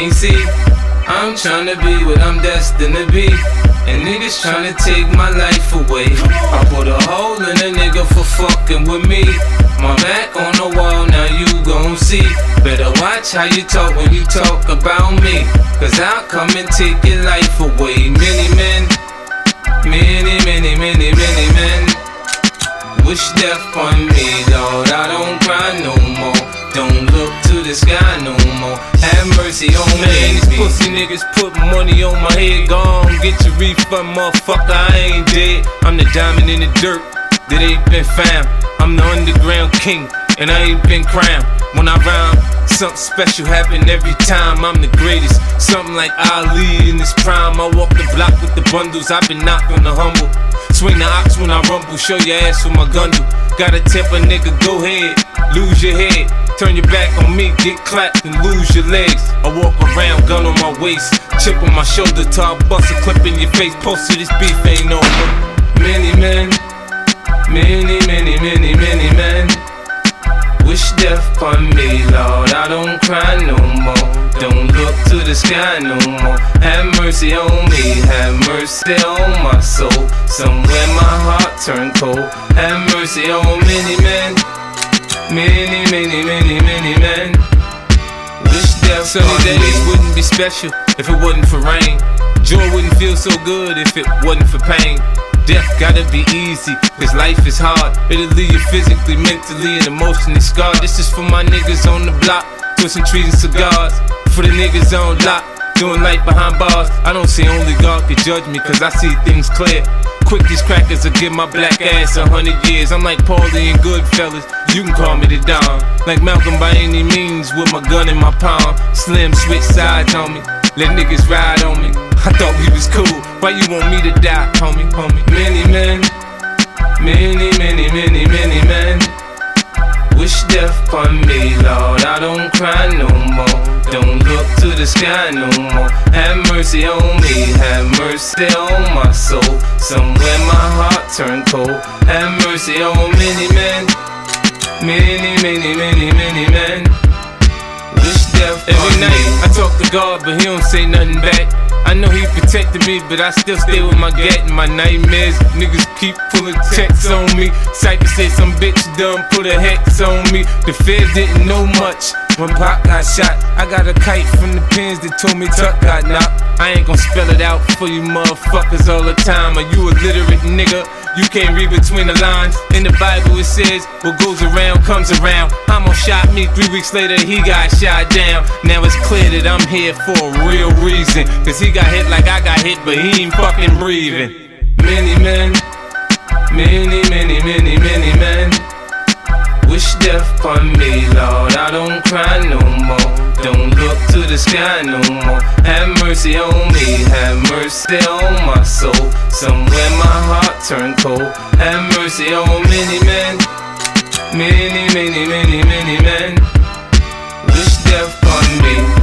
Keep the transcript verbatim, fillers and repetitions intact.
can't see. I'm tryna be what I'm destined to be, and niggas tryna take my life away. I put a hole in a nigga for fucking with me. My back on the wall, now you gon' see. Better watch how you talk when you talk about me, cause I'll come and take your life away. Many men, many, many, many, many men wish death on me, Lord. I don't cry no more, don't look to the sky no more. Have mercy on me. Man, these pussy niggas put money on my head. Gone, get your refund, motherfucker, I ain't dead. I'm the diamond in the dirt that ain't been found. I'm the underground king, and I ain't been crowned. When I rhyme, something special happen every time. I'm the greatest, something like Ali in his prime. I walk the block with the bundles, I've been knocked on the humble. Swing the ox when I rumble, show your ass with my gun do. Gotta tip a nigga, go ahead, lose your head. Turn your back on me, get clapped and lose your legs. I walk around, gun on my waist, chip on my shoulder, till I bust a clip in your face. Post to this beef ain't over. Many men, many, many, many, many men wish death upon me, Lord. I don't cry no more, don't look to the sky no more. Have mercy on me, have mercy on my soul. Somewhere my heart turned cold. Have mercy on many men, many, many, many, many men wish death upon me. Sunny days wouldn't be special if it wasn't for rain. Joy wouldn't feel so good if it wasn't for pain. Death gotta be easy, cause life is hard. It'll leave you physically, mentally, and emotionally scarred. This is for my niggas on the block, twisting trees and cigars. For the niggas on lock, doing life behind bars. I don't see only God can judge me, cause I see things clear. Quick, these crackers will give my black ass a hundred years. I'm like Paulie and Goodfellas, you can call me the Don. Like Malcolm by any means, with my gun in my palm. Slim switch sides on me, let niggas ride on me. I thought we was cool, why you want me to die, homie, homie? Many men, many, many, many, many men wish death upon me, Lord. I don't cry no more, don't look to the sky no more. Have mercy on me, have mercy on my soul. Somewhere my heart turned cold. Have mercy on many men, many, many, many, many men wish death upon me. Every night I talk to God, but he don't say nothing back. I know he protected me, but I still stay with my gat and my nightmares. Niggas keep pulling checks on me. Cypher said some bitch done put a hex on me. The feds didn't know much when Pac got shot. I got a kite from the pins that told me Tuck got knocked. I ain't gon' spell it out for you motherfuckers all the time. Are you illiterate nigga? You can't read between the lines. In the Bible it says, what goes around comes around. Hamo shot me, three weeks later he got shot down. Now it's clear that I'm here for a real reason, cause he got hit like I got hit, but he ain't fucking breathing. Many men, many, many, many, many men wish death upon me, Lord. I don't cry no more, don't look to the sky no more. Have mercy on me, have mercy on my soul. Somewhere my heart turned cold. Have mercy on many men, many, many, many, many men wish death upon me.